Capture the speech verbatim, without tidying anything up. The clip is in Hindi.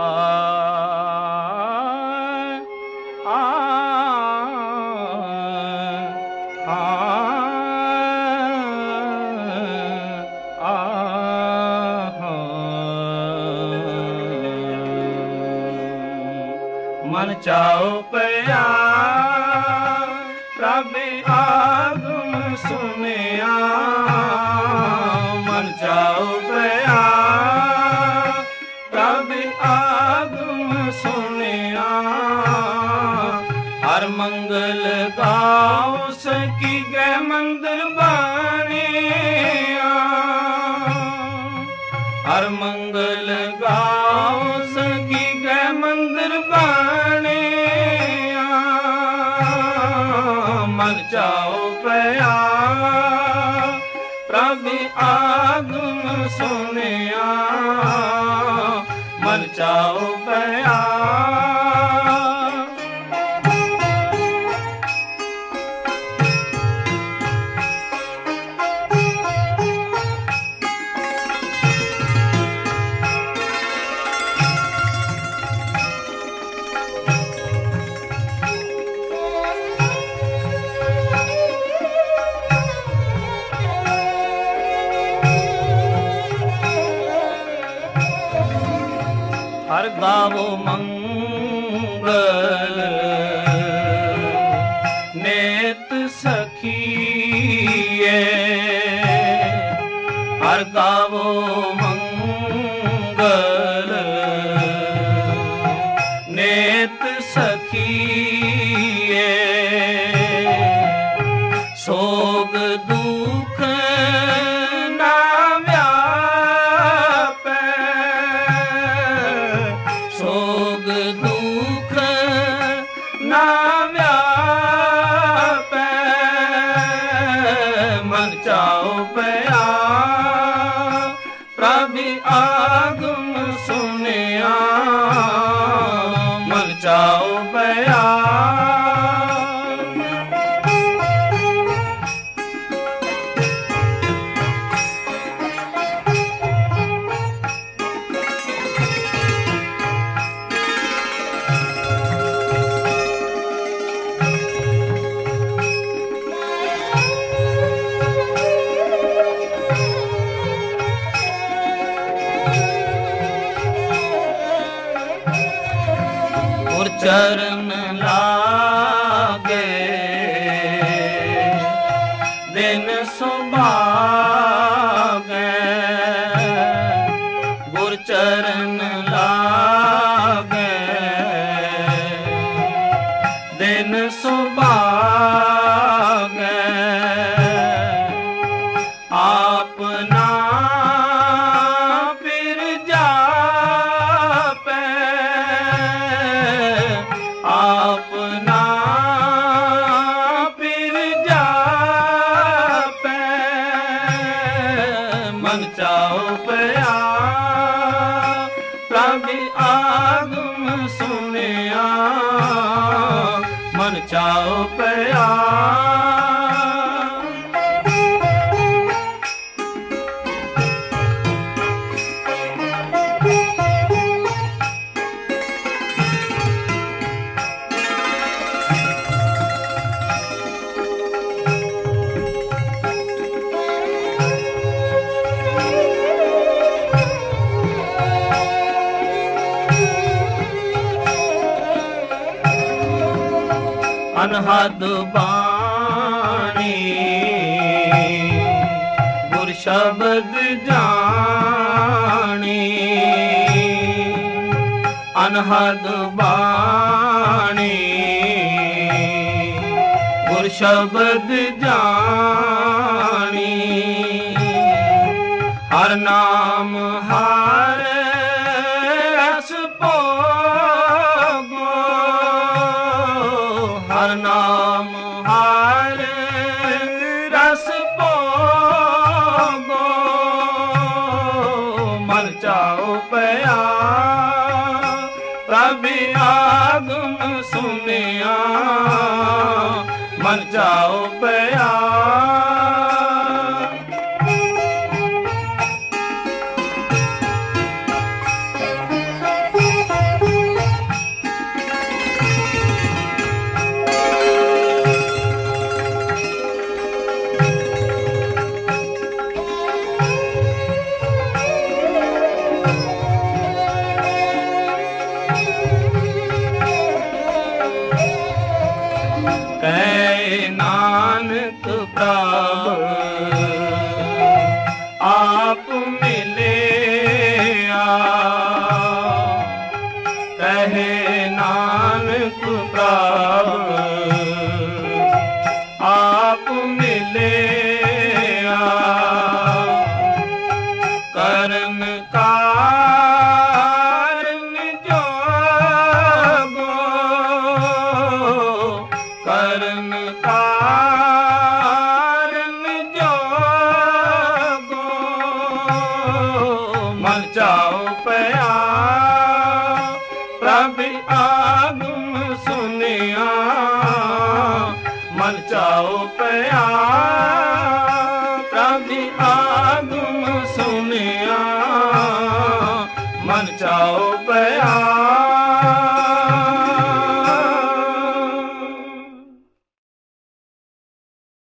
मन चाओ पया प्रभ आगम सुनिया मन चाओ पया प्रभ आगम सुनिया हर मंगल गाओ सकी गए मंदिर बनिया हर मंगल गाओ सकी गए मंदिर बनिया मन चाओ पया प्रभ आगम सुनिया मन चाओ पया हर गावो मंगल नेत सखिए हर गावो मंगल नेत सखिए सोग दुख सोग दुख ना व्यापे मन चाओ पया प्रभ आगम सुनिया मन चाओ पया चरण लागे दिन सुभागे गुर चरण लागे दिन सुभागे आपना अपना फिर जापे मन चाओ पया प्रभ आगम सुनिया मन चाओ पया अनहद बाणी गुर शब्द जानी अनहद बाणी गुर शब्द जानी हर नाम हर रस भोगो हर नाम हर रस भोगो मन चाओ पया प्रभ आगम सुनिया मन चाओ पया कहे नानक प्रभु आप मिले करन कारण जोगो करन कारण जोगो मन चाओ पया प्रभु आगम सुनिया मन चाओ पया प्रभु आगम सुनिया मन चाओ पया